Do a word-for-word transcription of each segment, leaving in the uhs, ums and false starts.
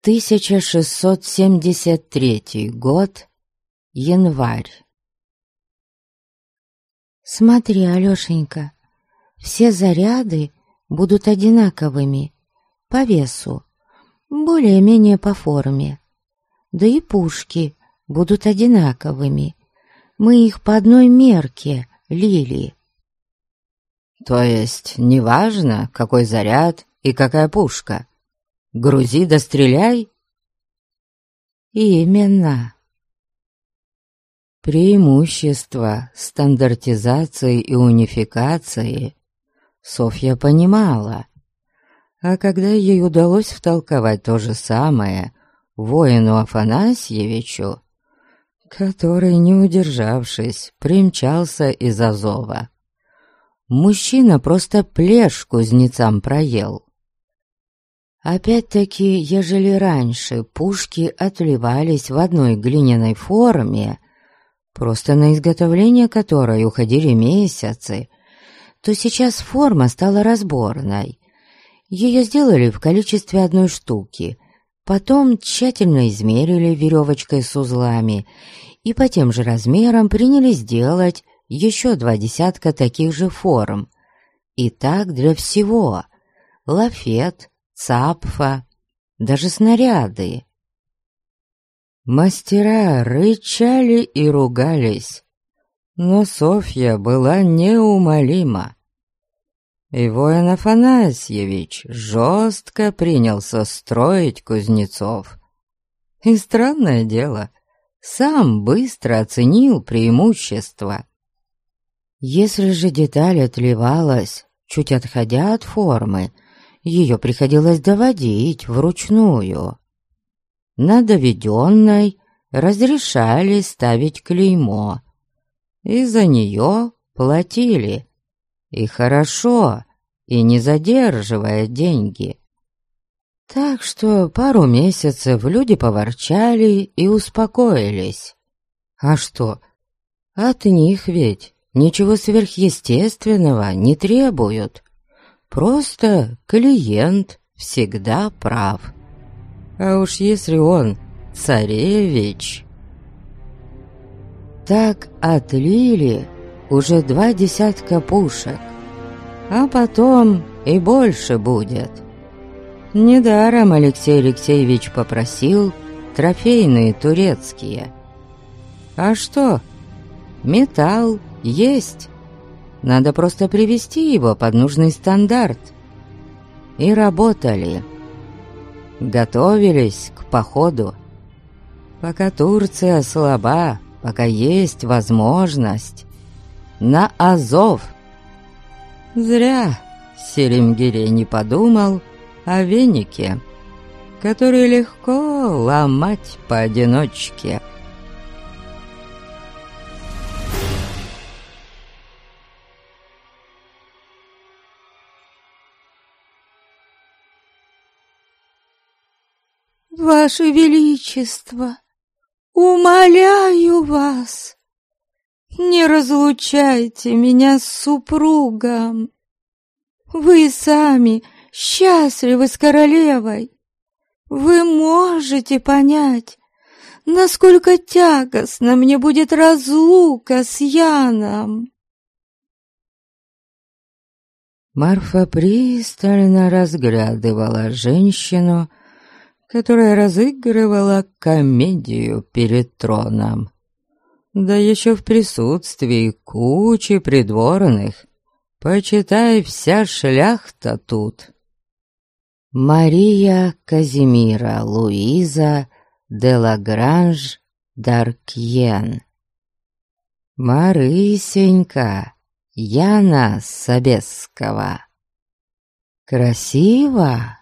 тысяча шестьсот семьдесят третий год, январь. Смотри, Алёшенька, все заряды будут одинаковыми по весу, более-менее по форме. Да и пушки будут одинаковыми. Мы их по одной мерке лили. То есть неважно, какой заряд и какая пушка? Грузи да стреляй? Именно. Преимущество стандартизации и унификации Софья понимала, а когда ей удалось втолковать то же самое воину Афанасьевичу, который, не удержавшись, примчался из Азова, мужчина просто плешь кузнецам проел. Опять-таки, ежели раньше пушки отливались в одной глиняной форме, просто на изготовление которой уходили месяцы, то сейчас форма стала разборной. Ее сделали в количестве одной штуки, потом тщательно измерили веревочкой с узлами и по тем же размерам принялись делать еще два десятка таких же форм. И так для всего: лафет, цапфа, даже снаряды. Мастера рычали и ругались, но Софья была неумолима. И воин Афанасьевич жестко принялся строить кузнецов. И странное дело, сам быстро оценил преимущества. Если же деталь отливалась, чуть отходя от формы, ее приходилось доводить вручную. На доведенной разрешали ставить клеймо, и за нее платили, и хорошо, и не задерживая деньги. Так что пару месяцев люди поворчали и успокоились. А что, от них ведь ничего сверхъестественного не требуют. Просто клиент всегда прав. А уж если он царевич... Так отлили уже два десятка пушек, а потом и больше будет. Недаром Алексей Алексеевич попросил трофейные турецкие. А что? Металл есть. Надо просто привести его под нужный стандарт. И работали. Готовились к походу. Пока Турция слаба, пока есть возможность. На Азов. Зря Селимгирей не подумал о венике, который легко ломать поодиночке. «Ваше Величество, умоляю вас, не разлучайте меня с супругом. Вы сами счастливы с королевой. Вы можете понять, насколько тягостна мне будет разлука с Яном». Марфа пристально разглядывала женщину, которая разыгрывала комедию перед троном. Да еще в присутствии кучи придворных. Почитай, вся шляхта тут. Мария Казимира Луиза де Лагранж д'Аркьен. Марысенька Яна Собесского. Красиво?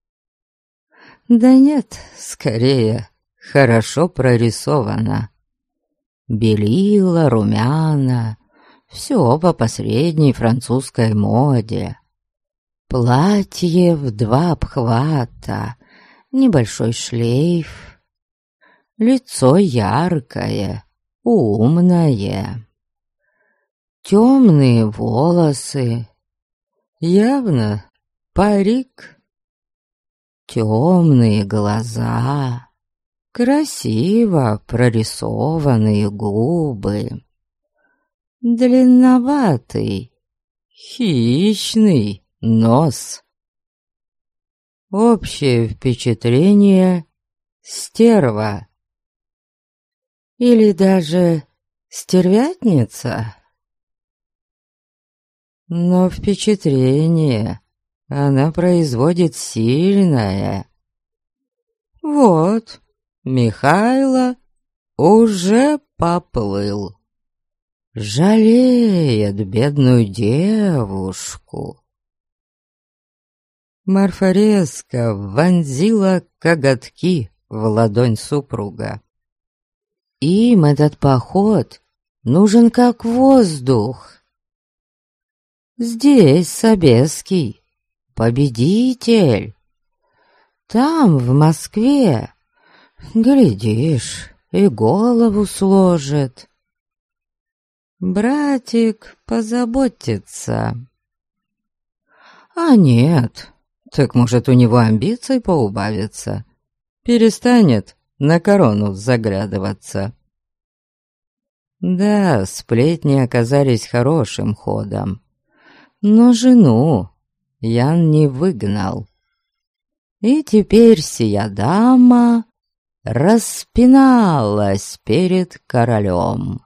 Да нет, скорее, хорошо прорисовано. Белила, румяна, все по посредней французской моде. Платье в два обхвата, небольшой шлейф. Лицо яркое, умное. Темные волосы, явно парик. темные глаза, красиво прорисованные губы, длинноватый, хищный нос. Общее впечатление — стерва. Или даже стервятница. Но впечатление она производит сильное. Вот, Михайло уже поплыл. Жалеет бедную девушку. Марфа резко вонзила коготки в ладонь супруга. Им этот поход нужен как воздух. Здесь Собеский победитель. Там, в Москве, глядишь, и голову сложит. Братик позаботится. А нет, так может у него амбиций поубавится. Перестанет на корону заглядываться. Да, сплетни оказались хорошим ходом. Но жену Ян не выгнал. И теперь сия дама распиналась перед королем.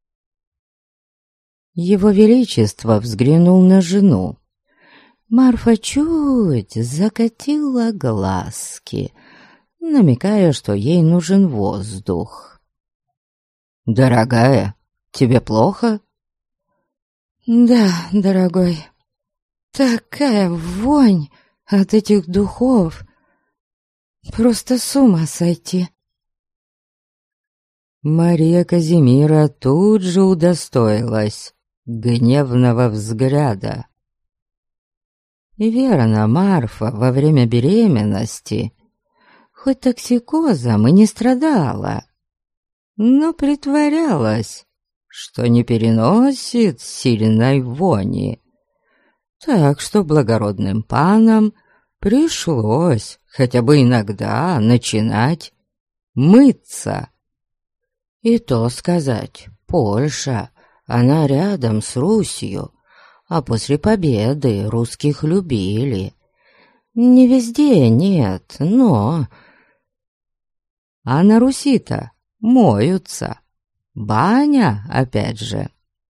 Его Величество взглянул на жену. Марфа чуть закатила глазки, намекая, что ей нужен воздух. «Дорогая, тебе плохо?» «Да, дорогой, такая вонь от этих духов, просто с ума сойти». Мария Казимира тут же удостоилась гневного взгляда. И верно, Марфа во время беременности хоть токсикозом и не страдала, но притворялась, что не переносит сильной вони. Так что благородным панам пришлось хотя бы иногда начинать мыться. И то сказать, Польша, она рядом с Русью, а после победы русских любили. Не везде нет, но... А на Руси-то моются. Баня, опять же.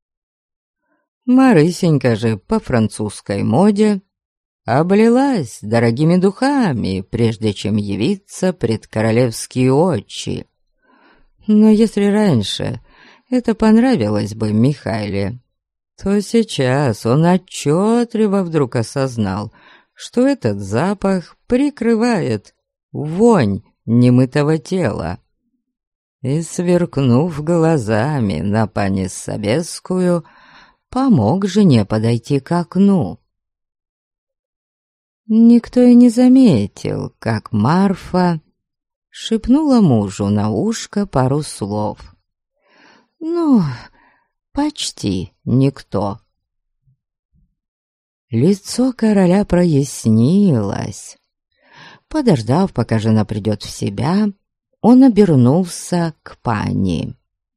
Марысенька же по французской моде облилась дорогими духами, прежде чем явиться пред королевские очи. Но если раньше это понравилось бы Михайле, то сейчас он отчетливо вдруг осознал, что этот запах прикрывает вонь немытого тела. И, сверкнув глазами на пани Собескую, помог жене подойти к окну. Никто и не заметил, как Марфа шепнула мужу на ушко пару слов. Ну, почти никто. Лицо короля прояснилось. Подождав, пока жена придет в себя, он обернулся к пани.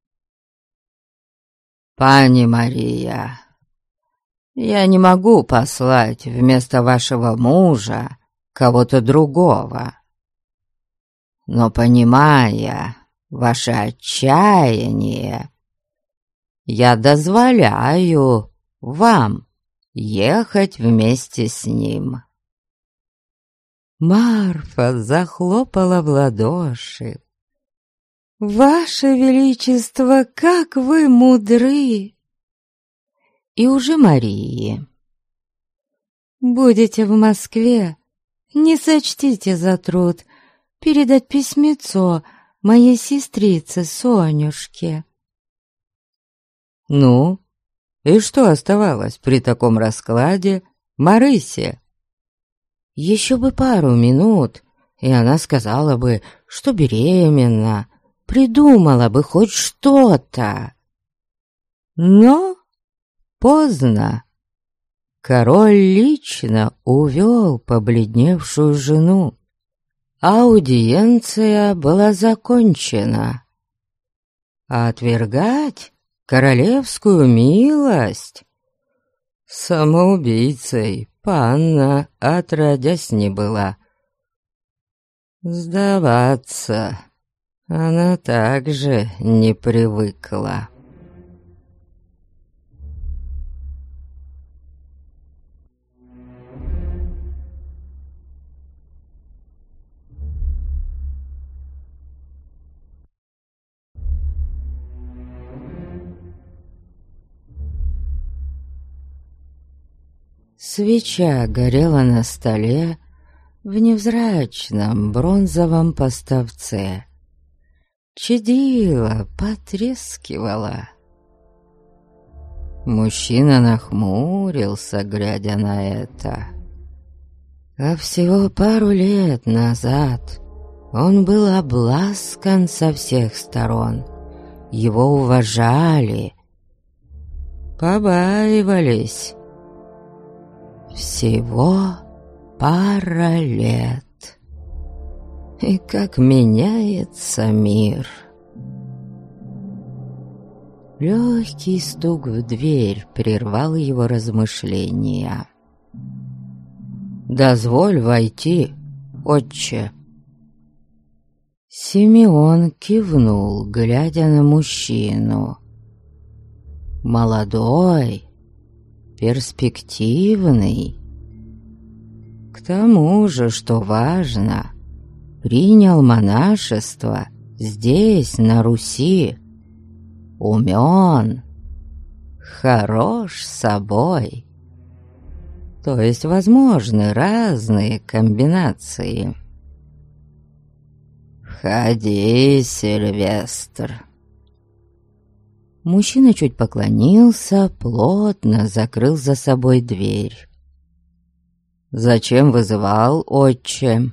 «Пани Мария, я не могу послать вместо вашего мужа кого-то другого. Но, понимая ваше отчаяние, я дозволяю вам ехать вместе с ним». Марфа захлопала в ладоши. «Ваше Величество, как вы мудры!» И уже Марии. «Будете в Москве, не сочтите за труд передать письмецо моей сестрице Сонюшке». Ну, и что оставалось при таком раскладе Марысе? Еще бы пару минут, и она сказала бы, что беременна, придумала бы хоть что-то. Но поздно. Король лично увел побледневшую жену. аудиенция была закончена. А отвергать королевскую милость самоубийцей панна отродясь не была. Сдаваться она также не привыкла. Свеча горела на столе в невзрачном бронзовом поставце. Чадила, потрескивала. Мужчина нахмурился, глядя на это. А всего пару лет назад он был обласкан со всех сторон. Его уважали, побаивались. Всего пара лет. И как меняется мир. Легкий стук в дверь прервал его размышления. «Дозволь войти, отче». Симеон кивнул, глядя на мужчину. Молодой, перспективный. К тому же, что важно, принял монашество здесь, на Руси. Умён, хорош собой. То есть возможны разные комбинации. «Входи, Сильвестр». Мужчина чуть поклонился, плотно закрыл за собой дверь. «Зачем вызывал, отче?»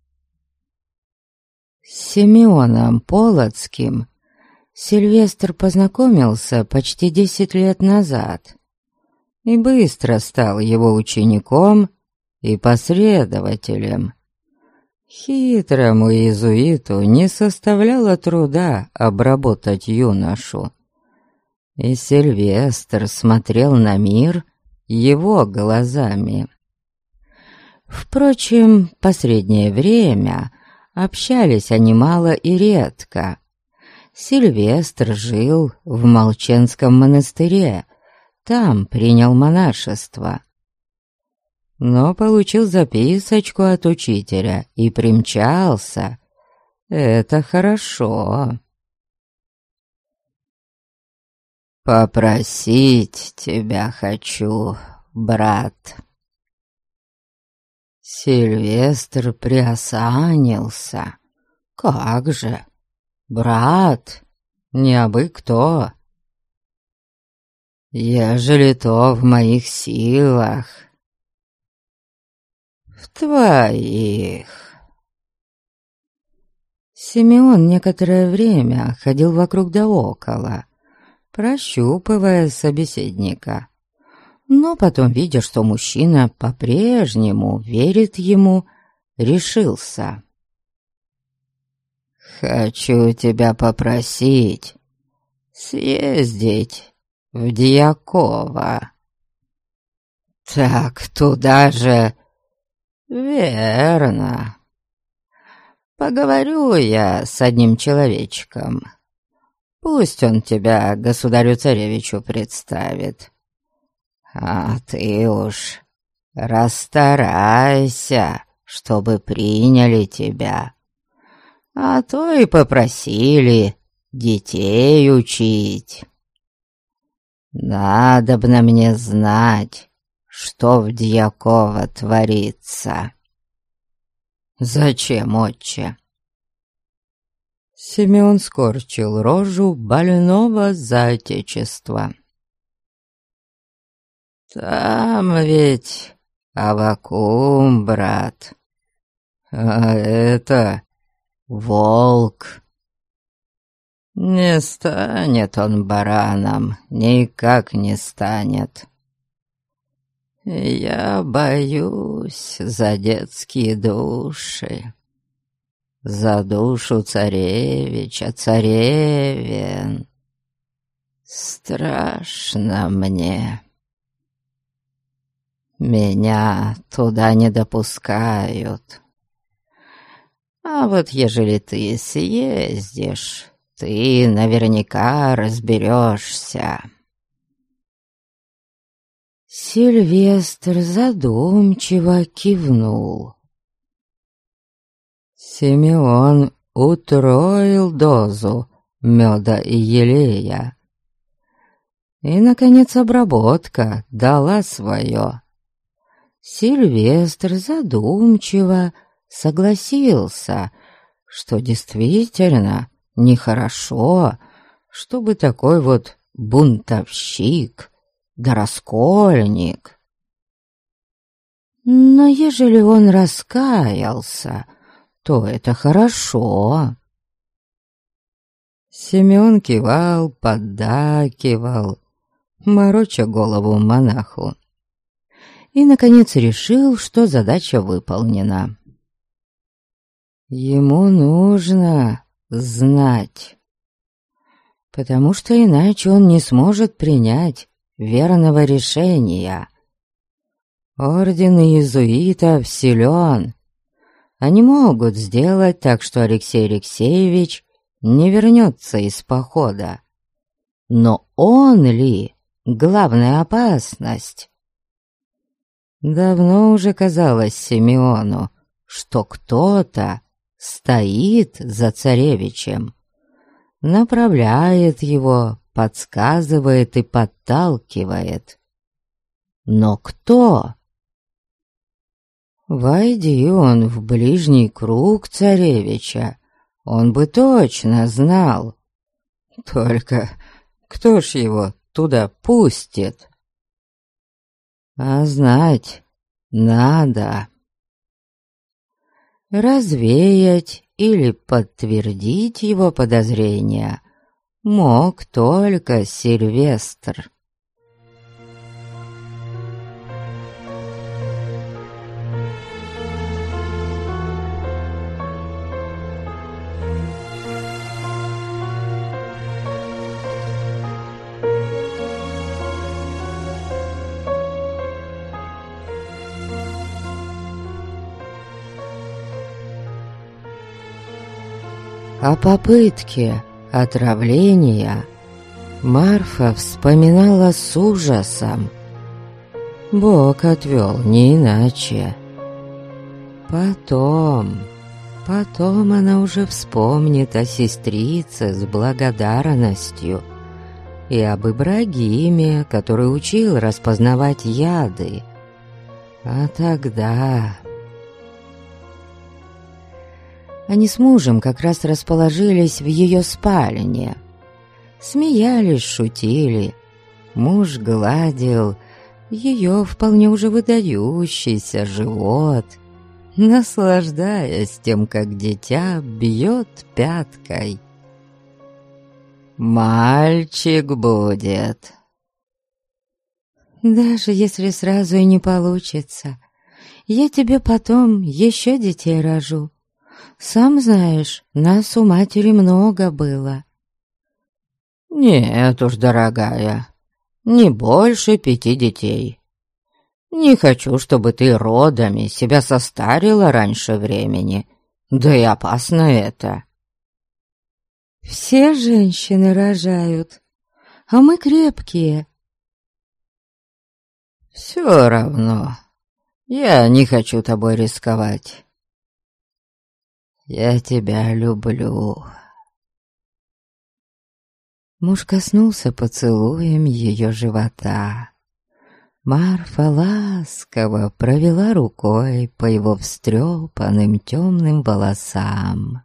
С Симеоном Полоцким Сильвестр познакомился почти десять лет назад и быстро стал его учеником и последователем. Хитрому иезуиту не составляло труда обработать юношу, и Сильвестр смотрел на мир его глазами. Впрочем, последнее время общались они мало и редко. Сильвестр жил в Молченском монастыре, там принял монашество. Но получил записочку от учителя и примчался. Это хорошо. «Попросить тебя хочу, брат». Сильвестр приосанился. «Как же, брат, не абы кто. Ежели то в моих силах, в твоих». Симеон некоторое время ходил вокруг да около, прощупывая собеседника. Но потом, видя, что мужчина по-прежнему верит ему, решился. «Хочу тебя попросить съездить в Дьяково». «Так туда же...» «Верно. Поговорю я с одним человечком. Пусть он тебя государю-царевичу представит. А ты уж расстарайся, чтобы приняли тебя. А то и попросили детей учить. Надобно мне знать, что в Дьяково творится». «Зачем, отче?» Симеон скорчил рожу больного за отечество. «Там ведь Аввакум, брат, а это волк. Не станет он бараном, никак не станет. Я боюсь за детские души. за душу царевича, царевен. Страшно мне. Меня туда не допускают. А вот ежели ты съездишь, ты наверняка разберешься». Сильвестр задумчиво кивнул. Симеон утроил дозу меда и елея. И, наконец, обработка дала свое. Сильвестр задумчиво согласился, что действительно нехорошо, чтобы такой вот бунтовщик да раскольник. Но ежели он раскаялся, то это хорошо. Семён кивал, поддакивал, мороча голову монаху. И, наконец, решил, что задача выполнена. Ему нужно знать, потому что иначе он не сможет принять верного решения. Орден иезуитов силен. Они могут сделать так, что Алексей Алексеевич не вернется из похода. Но он ли главная опасность? Давно уже казалось Симеону, что кто-то стоит за царевичем, направляет его, подсказывает и подталкивает. Но кто? Войди он в ближний круг царевича, он бы точно знал. Только кто ж его туда пустит? А знать надо. Развеять или подтвердить его подозрения мог только Сильвестр. О попытке отравления Марфа вспоминала с ужасом. Бог отвел, не иначе. Потом, потом она уже вспомнит о сестрице с благодарностью и об Ибрагиме, который учил распознавать яды. А тогда... Они с мужем как раз расположились в ее спальне. Смеялись, шутили. Муж гладил ее вполне уже выдающийся живот, наслаждаясь тем, как дитя бьет пяткой. «Мальчик будет». «Даже если сразу и не получится, я тебе потом еще детей рожу. Сам знаешь, нас у матери много было». «Нет уж, дорогая, не больше пяти детей. Не хочу, чтобы ты родами себя состарила раньше времени, да и опасно это». «Все женщины рожают, а мы крепкие». «Все равно, я не хочу тобой рисковать. Я тебя люблю». Муж коснулся поцелуем ее живота. Марфа ласково провела рукой по его встрепанным темным волосам.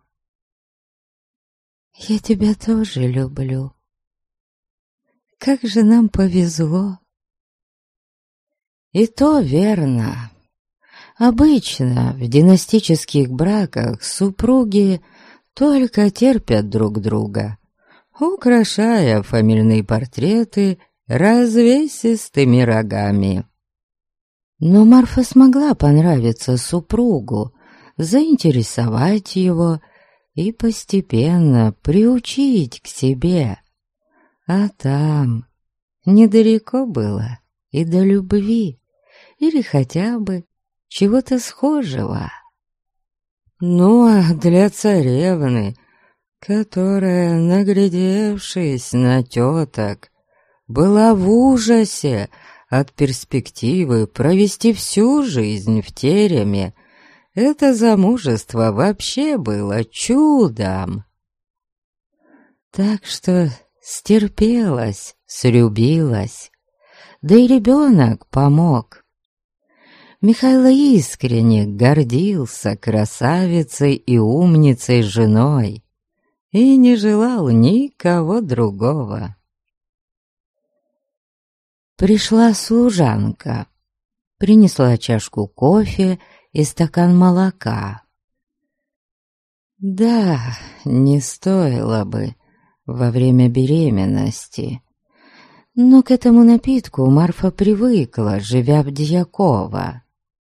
«Я тебя тоже люблю. Как же нам повезло». И то верно. Обычно в династических браках супруги только терпят друг друга, украшая фамильные портреты развесистыми рогами. Но Марфа смогла понравиться супругу заинтересовать его и постепенно приучить к себе. А там недалеко было и до любви, или хотя бы чего-то схожего. Ну а для царевны, которая, наглядевшись на теток, была в ужасе от перспективы провести всю жизнь в тереме, это замужество вообще было чудом. Так что стерпелась, срюбилась, да и ребенок помог. Михайло искренне гордился красавицей и умницей женой и не желал никого другого. Пришла служанка, принесла чашку кофе и стакан молока. Да, не стоило бы во время беременности, но к этому напитку Марфа привыкла, живя в Дьяково.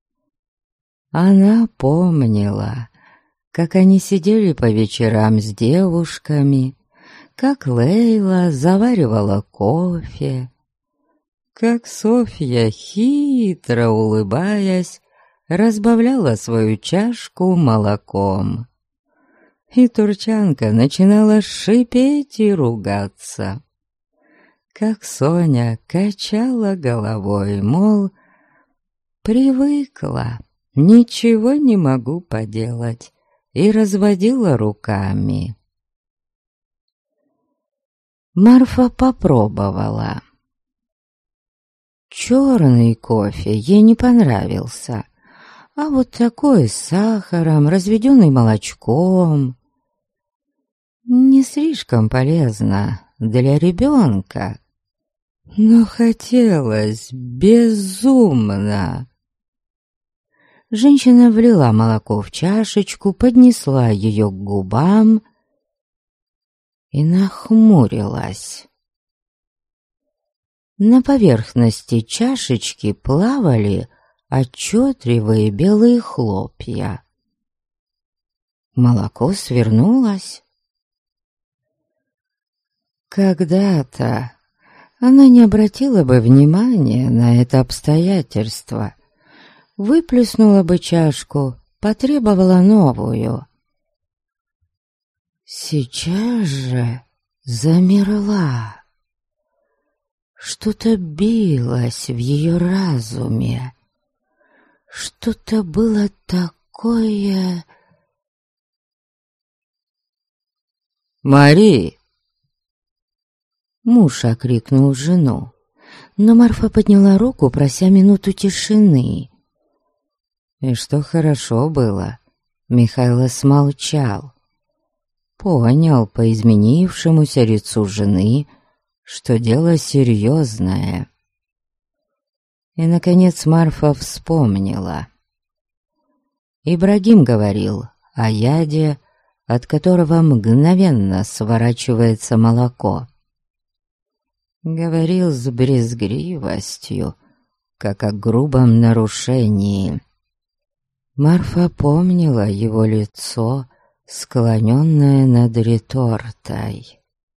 Она помнила, как они сидели по вечерам с девушками, как Лейла заваривала кофе, как Софья, хитро улыбаясь, разбавляла свою чашку молоком. И турчанка начинала шипеть и ругаться. Как Соня качала головой, мол, привыкла, ничего не могу поделать, и разводила руками. Марфа попробовала. Черный кофе ей не понравился, а вот такой с сахаром, разведенный молочком, не слишком полезно для ребенка, но хотелось безумно. Женщина влила молоко в чашечку, поднесла ее к губам и нахмурилась. На поверхности чашечки плавали отчетливые белые хлопья. Молоко свернулось. Когда-то она не обратила бы внимания на это обстоятельство, выплеснула бы чашку, потребовала новую. Сейчас же замерла. Что-то билось в ее разуме. Что-то было такое... «Мари!» Муж окрикнул жену, но Марфа подняла руку, прося минуту тишины. И что хорошо было, Михайло смолчал. Понял по изменившемуся лицу жены, что дело серьезное. И, наконец, Марфа вспомнила. Ибрагим говорил о яде, от которого мгновенно сворачивается молоко. Говорил с брезгливостью, как о грубом нарушении. Марфа помнила его лицо, склоненное над ретортой.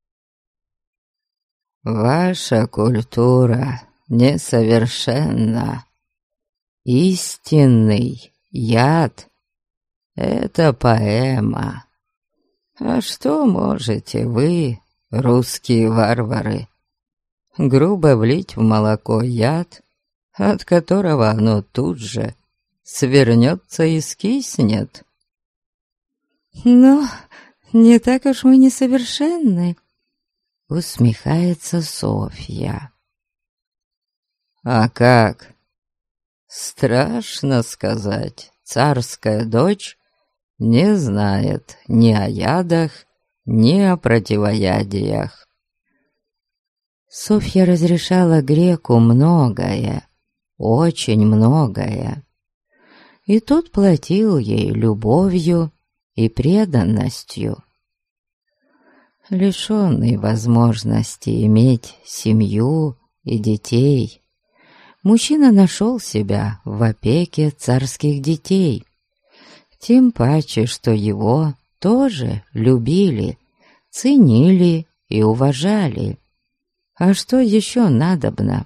«Ваша культура несовершенна. Истинный яд — это поэма. А что можете вы, русские варвары, грубо влить в молоко яд, от которого оно тут же свернется и скиснет?» «Но не так уж мы несовершенны», — усмехается Софья. «А как? Страшно сказать, царская дочь не знает ни о ядах, ни о противоядиях». Софья разрешала греку многое, очень многое, и тот платил ей любовью и преданностью. Лишенный возможности иметь семью и детей, мужчина нашел себя в опеке царских детей, Тем паче, что его тоже любили, ценили и уважали. А что еще надобно?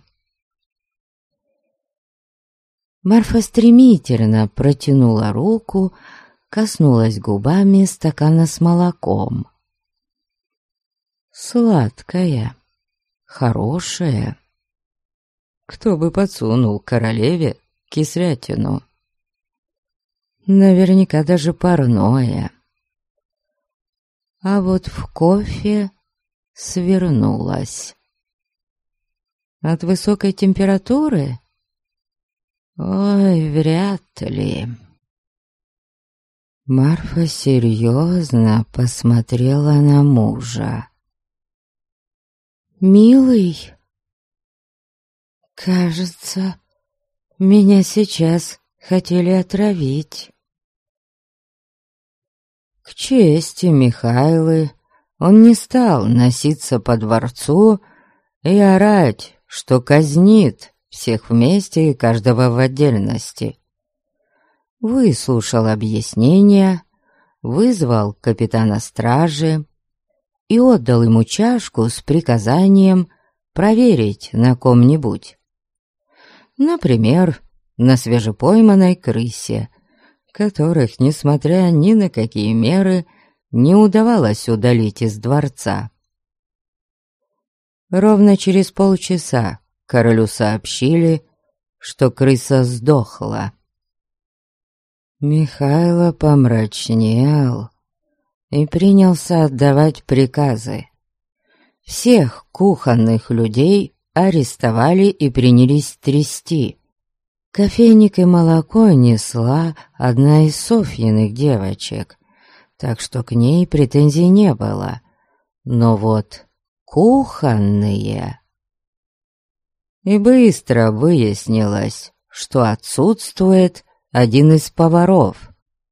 Марфа стремительно протянула руку, коснулась губами стакана с молоком. Сладкая, хорошая. Кто бы подсунул королеве кислятину? Наверняка даже парное. А вот в кофе свернулась. От высокой температуры? Ой, вряд ли. Марфа серьезно посмотрела на мужа. «Милый, кажется, меня сейчас хотели отравить». К чести Михайлы он не стал носиться по дворцу и орать, что казнит всех вместе и каждого в отдельности. Выслушал объяснения, вызвал капитана стражи и отдал ему чашку с приказанием проверить на ком-нибудь. Например, на свежепойманной крысе, которых, несмотря ни на какие меры, не удавалось удалить из дворца. Ровно через полчаса королю сообщили, что крыса сдохла. Михайло помрачнел и принялся отдавать приказы. Всех кухонных людей арестовали и принялись трясти. Кофейник и молоко несла одна из Софьиных девочек, так что к ней претензий не было. Но вот кухонные... И быстро выяснилось, что отсутствует один из поваров.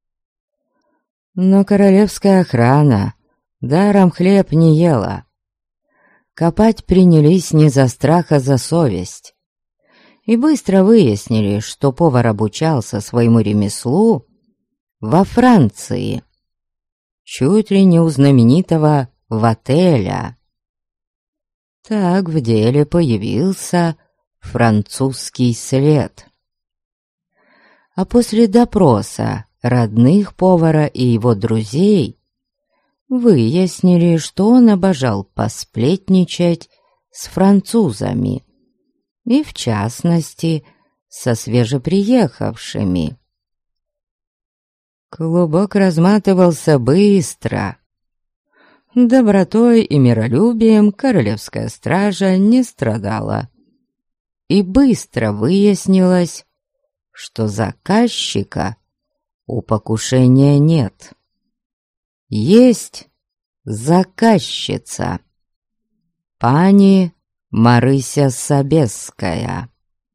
Но королевская охрана даром хлеб не ела. Копать принялись не за страх, а за совесть. И быстро выяснили, что повар обучался своему ремеслу во Франции, чуть ли не у знаменитого Вателя. Так в деле появился французский след. А после допроса родных повара и его друзей выяснили, что он обожал посплетничать с французами, и в частности со свежеприехавшими. Клубок разматывался быстро. Добротой и миролюбием королевская стража не страдала. И быстро выяснилось, что заказчика у покушения нет. Есть заказчица, пани Марыся Собесская.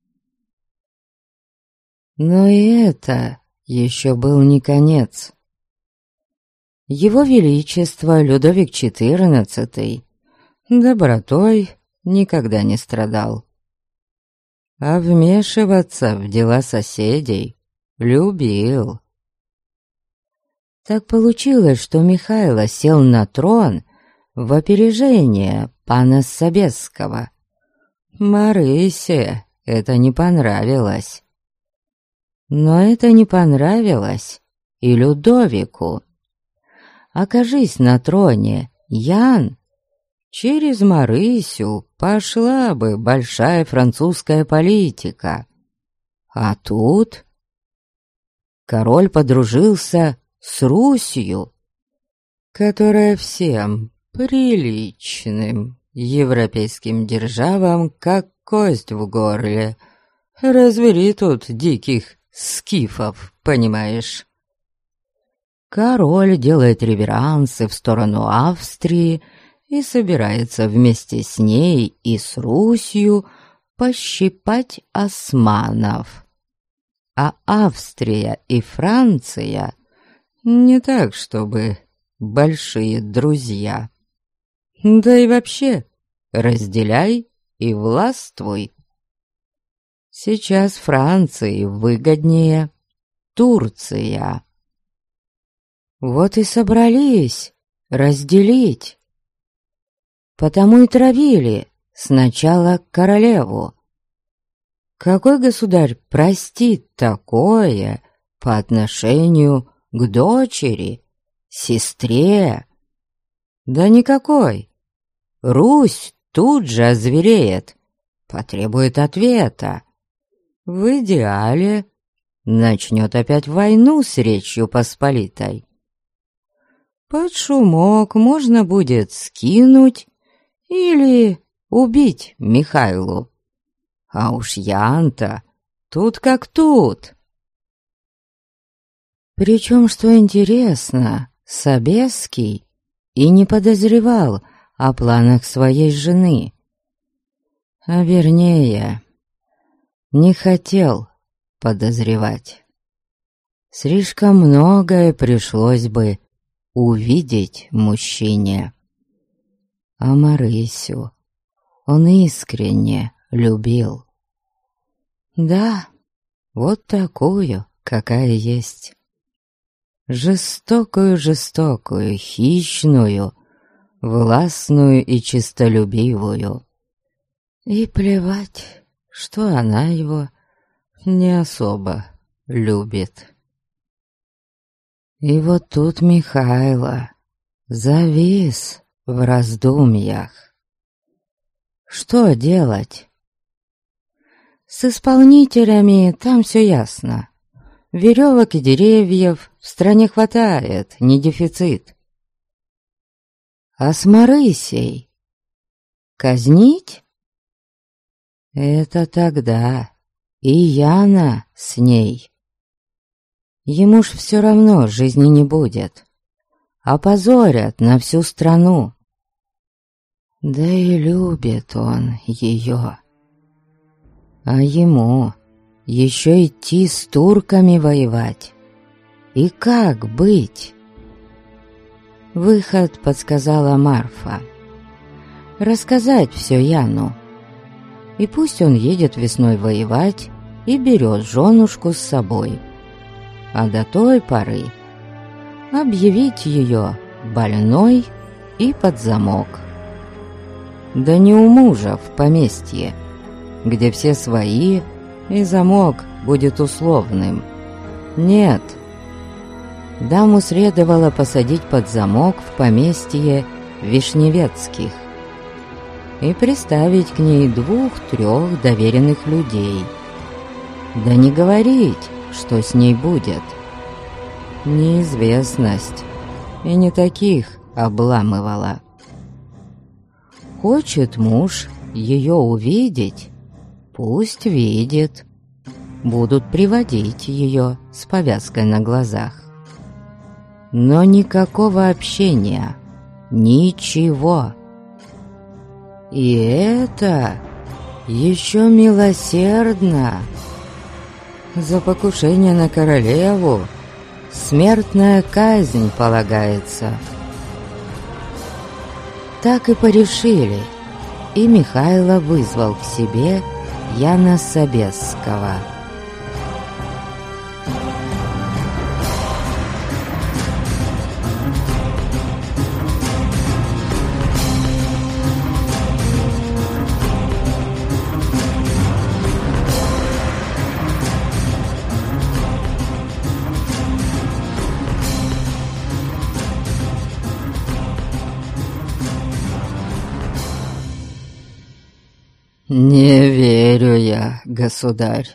Но и это еще был не конец. Его Величество Людовик четырнадцатый добротой никогда не страдал, а вмешиваться в дела соседей любил. Так получилось, что Михайло сел на трон в опережение пана Собесского. Марысе это не понравилось. Но это не понравилось и Людовику. Окажись на троне Ян, через Марысю пошла бы большая французская политика. А тут король подружился с Русью, которая всем приличным европейским державам как кость в горле. Развели тут диких скифов, понимаешь? Король делает реверансы в сторону Австрии и собирается вместе с ней и с Русью пощипать османов. А Австрия и Франция не так, чтобы большие друзья. Да и вообще, разделяй и властвуй. Сейчас Франции выгоднее Турция. Вот и собрались разделить. Потому и травили сначала королеву. Какой государь простит такое по отношению к дочери, сестре? Да никакой. Русь тут же озвереет, потребует ответа. В идеале начнет опять войну с Речью Посполитой. Под шумок можно будет скинуть или убить Михайлу. А уж Ян-то тут как тут. Причем, что интересно, Собесский и не подозревал о планах своей жены. А вернее, не хотел подозревать. Слишком многое пришлось бы увидеть мужчине. А Марысю он искренне любил. Да, вот такую, какая есть. Жестокую-жестокую, хищную, властную и честолюбивую. И плевать, что она его не особо любит. И вот тут Михайло завис в раздумьях. Что делать? С исполнителями там все ясно. Веревок и деревьев в стране хватает, не дефицит. А с Марысей казнить? Это тогда и Яна с ней. Ему ж все равно жизни не будет. Опозорят на всю страну. Да и любит он ее. А ему еще идти с турками воевать. И как быть? Выход подсказала Марфа. Рассказать все Яну. И пусть он едет весной воевать и берет женушку с собой. А до той поры объявить ее больной и под замок. Да не у мужа в поместье, где все свои, и замок будет условным. Нет. Даму следовало посадить под замок в поместье Вишневецких и приставить к ней двух-трех доверенных людей. Да не говорить, что с ней будет. Неизвестность и не таких обламывала. Хочет муж ее увидеть, пусть видит. Будут приводить ее с повязкой на глазах. Но никакого общения, ничего. И это еще милосердно. За покушение на королеву смертная казнь полагается. Так и порешили, и Михайло вызвал к себе Яна Собесского. «Не верю я, государь.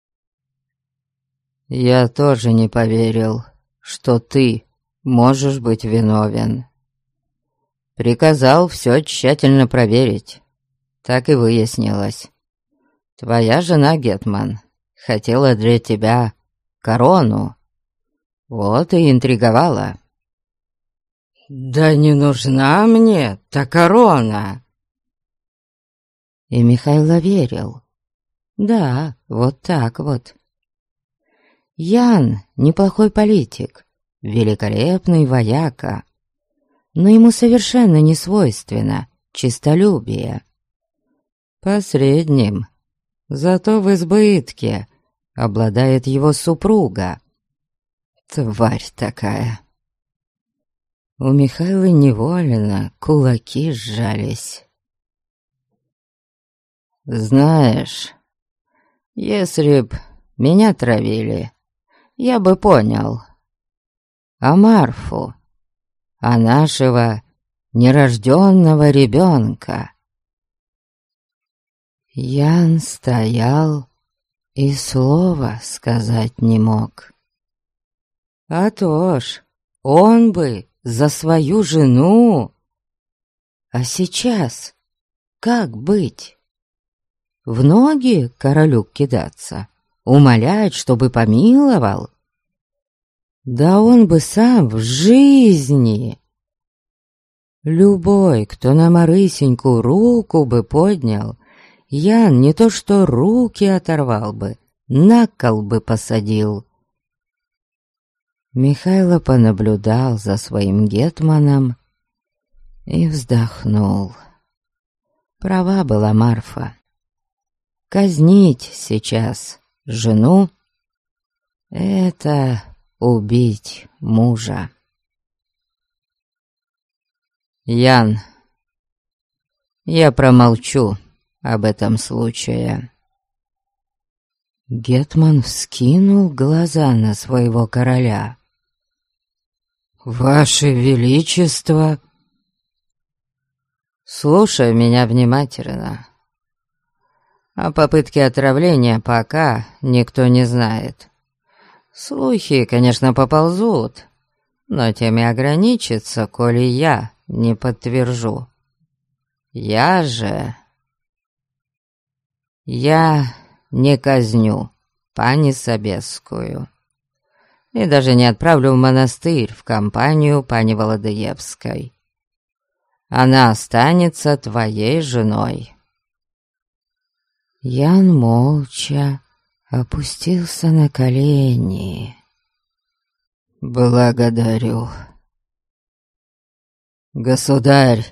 Я тоже не поверил, что ты можешь быть виновен. Приказал все тщательно проверить. Так и выяснилось. Твоя жена, гетман, хотела для тебя корону. Вот и интриговала». «Да не нужна мне та корона!» И Михайло верил. Да, вот так вот. Ян неплохой политик, великолепный вояка, но ему совершенно не свойственно честолюбие. Посредним, зато в избытке, обладает его супруга. Тварь такая, У Михаила невольно кулаки сжались. «Знаешь, если б меня травили, я бы понял. А Марфу, а нашего нерожденного ребенка...» Ян стоял и слова сказать не мог. А то ж, он бы за свою жену. А сейчас как быть? В ноги королю кидаться, умолять, чтобы помиловал? Да он бы сам в жизни. Любой, кто на Марысеньку руку бы поднял, Ян не то что руки оторвал бы, на кол бы посадил. Михайло понаблюдал за своим гетманом и вздохнул. Права была Марфа. Казнить сейчас жену — это убить мужа. Ян, я промолчу об этом случае. Гетман вскинул глаза на своего короля. «Ваше Величество!» «Слушай меня внимательно. О попытке отравления пока никто не знает. Слухи, конечно, поползут, но тем и ограничится, коли я не подтвержу. Я же... Я не казню пани Собесскую и даже не отправлю в монастырь в компанию пани Володыевской. Она останется твоей женой». Ян молча опустился на колени. «Благодарю, государь,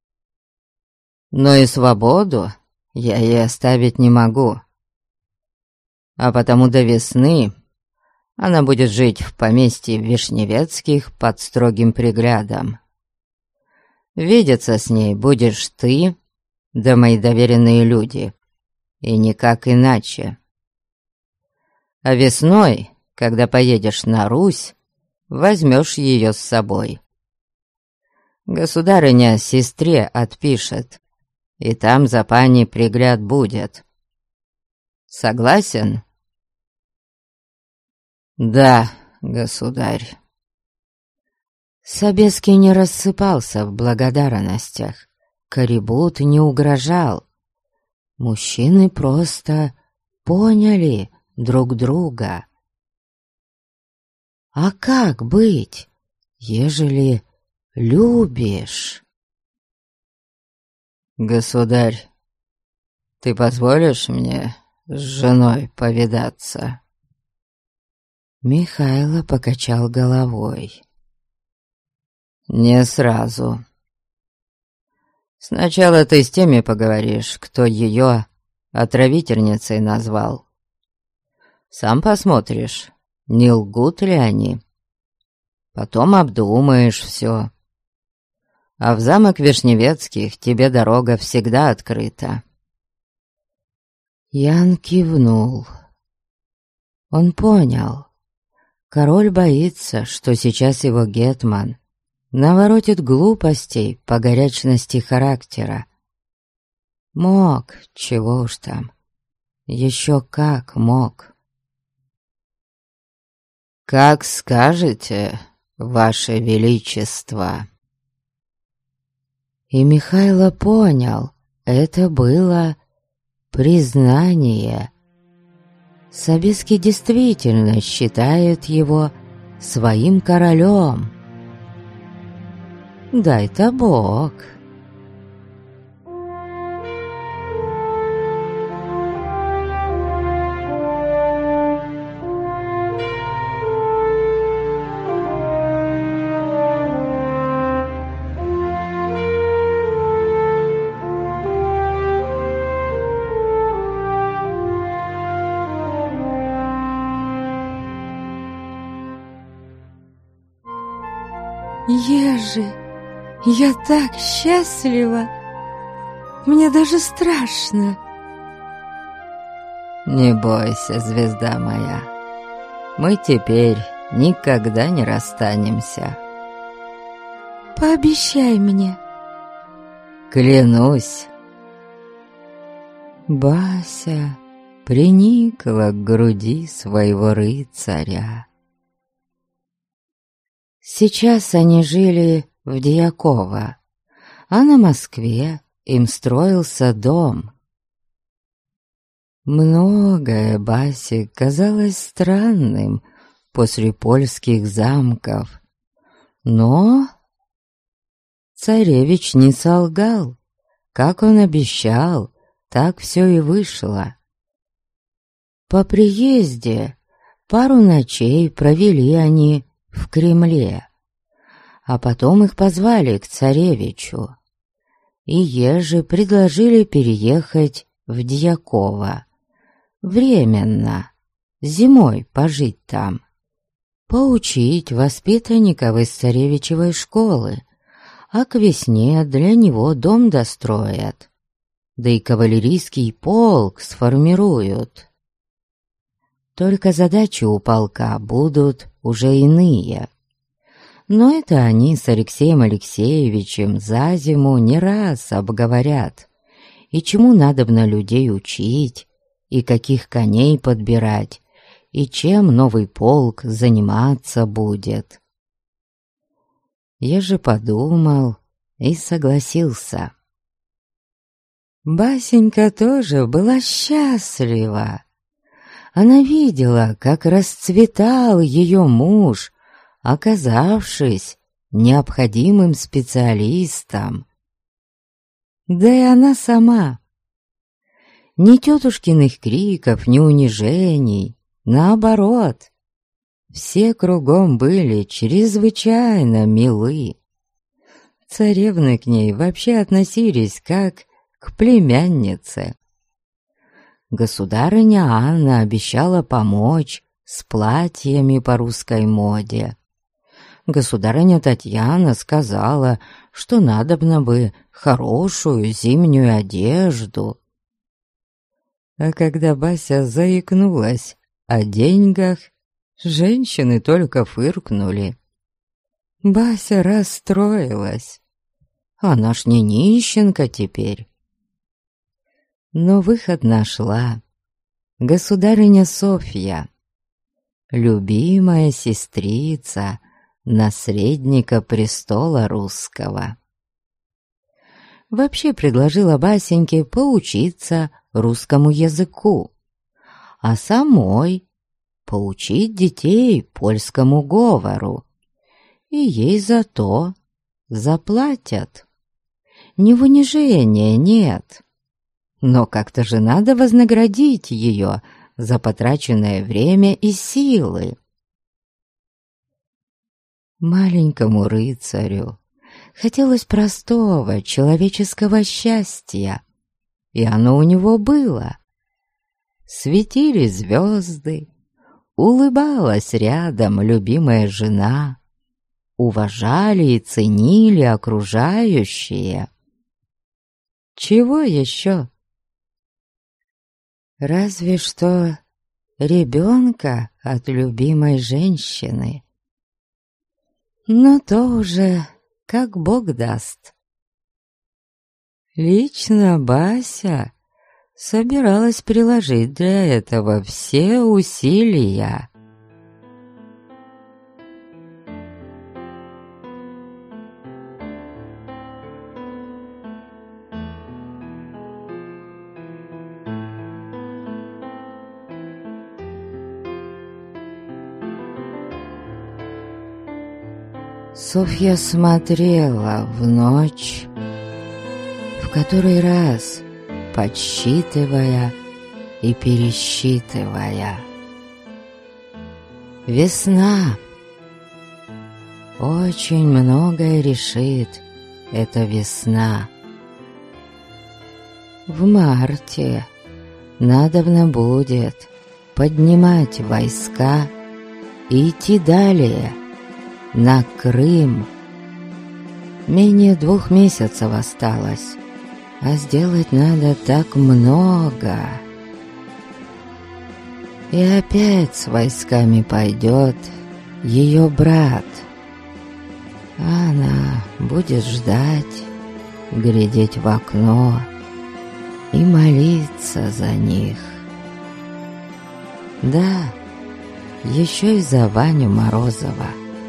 но и свободу я ей оставить не могу, а потому до весны она будет жить в поместье Вишневецких под строгим приглядом. Видеться с ней будешь ты, да мои доверенные люди, и никак иначе. А весной, когда поедешь на Русь, возьмешь ее с собой. Государыня сестре отпишет, и там за пани пригляд будет. Согласен?» «Да, государь». Собеский не рассыпался в благодарностях, Корибут не угрожал. Мужчины просто поняли друг друга. А как быть, ежели любишь? «Государь, ты позволишь мне с женой повидаться?» Михайло покачал головой. «Не сразу. Сначала ты с теми поговоришь, кто ее отравительницей назвал. Сам посмотришь, не лгут ли они. Потом обдумаешь все. А в замок Вишневецких тебе дорога всегда открыта». Ян кивнул. Он понял. Король боится, что сейчас его гетман наворотит глупостей по горячности характера. Мог, чего уж там, еще как мог. «Как скажете, ваше величество». И Михайло понял, это было признание. Собеский действительно считает его своим королем. Дай-то Бог. Ежи, я так счастлива! Мне даже страшно!» «Не бойся, звезда моя, мы теперь никогда не расстанемся». «Пообещай мне». «Клянусь». Бася приникла к груди своего рыцаря. Сейчас они жили в Дьяково, а на Москве им строился дом. Многое Басе казалось странным после польских замков, но царевич не солгал. Как он обещал, так все и вышло. По приезде пару ночей провели они в Кремле, а потом их позвали к царевичу, и ежи предложили переехать в Дьяково, временно, зимой пожить там, поучить воспитанников из царевичевой школы, а к весне для него дом достроят, да и кавалерийский полк сформируют. Только задачи у полка будут уже иные. Но это они с Алексеем Алексеевичем за зиму не раз обговорят, и чему надобно людей учить, и каких коней подбирать, и чем новый полк заниматься будет. Я же подумал и согласился. Басенька тоже была счастлива. Она видела, как расцветал ее муж, оказавшись необходимым специалистом. Да и она сама. Ни тетушкиных криков, ни унижений, наоборот. Все кругом были чрезвычайно милы. Царевны к ней вообще относились как к племяннице. Государыня Анна обещала помочь с платьями по русской моде. Государыня Татьяна сказала, что надобно бы хорошую зимнюю одежду. А когда Бася заикнулась о деньгах, женщины только фыркнули. Бася расстроилась. Она ж не нищенка теперь. Но выход нашла государыня Софья, любимая сестрица наследника престола русского. Вообще предложила Басеньке поучиться русскому языку, а самой поучить детей польскому говору, и ей за то заплатят. Не в унижение, нет. Но как-то же надо вознаградить ее за потраченное время и силы. Маленькому рыцарю хотелось простого человеческого счастья, и оно у него было. Светили звезды, улыбалась рядом любимая жена, уважали и ценили окружающие. Чего еще? Разве что ребенка от любимой женщины. Но то уже как Бог даст. Лично Бася собиралась приложить для этого все усилия. Софья смотрела в ночь, в который раз подсчитывая и пересчитывая. Весна. Очень многое решит эта весна. В марте надобно будет поднимать войска и идти далее, на Крым Менее двух месяцев осталось, а сделать надо так много. И опять с войсками пойдет ее брат. А она будет ждать, глядеть в окно и молиться за них. Да, еще и за Ваню Морозова.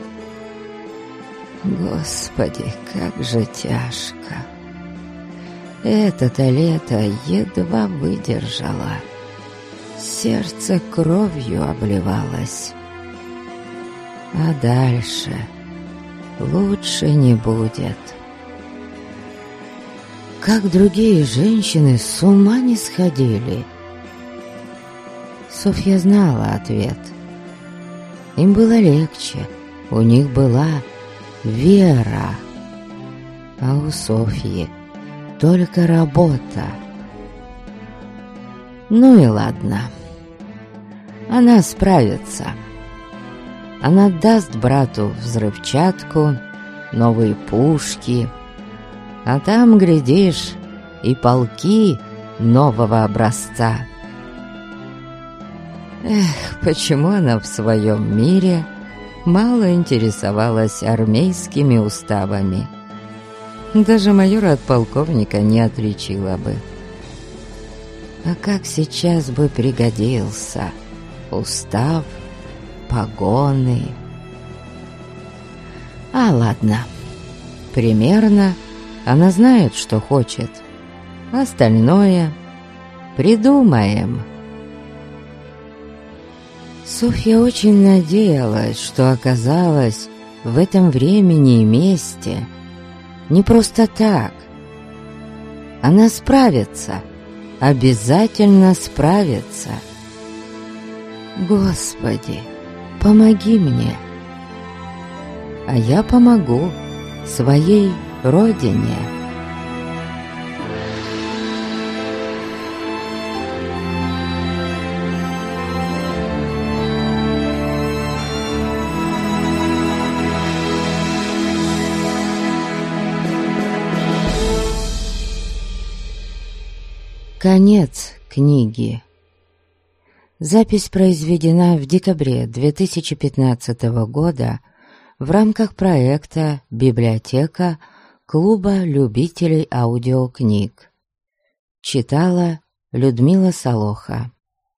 Господи, как же тяжко. Это-то лето едва выдержало. Сердце кровью обливалось. А дальше лучше не будет. Как другие женщины с ума не сходили. Софья знала ответ. Им было легче, у них была вера, а у Софьи только работа. Ну и ладно, она справится. Она даст брату взрывчатку, новые пушки, а там, глядишь, и полки нового образца. Эх, почему она в своем мире мало интересовалась армейскими уставами? Даже майора от полковника не отличила бы. А как сейчас бы пригодился устав, погоны. А ладно, примерно она знает, что хочет. Остальное придумаем. Софья очень надеялась, что оказалась в этом времени и месте не просто так. Она справится, обязательно справится. Господи, помоги мне, а я помогу своей родине. Конец книги. Запись произведена в декабре две тысячи пятнадцатого года в рамках проекта «Библиотека Клуба любителей аудиокниг». Читала Людмила Солоха.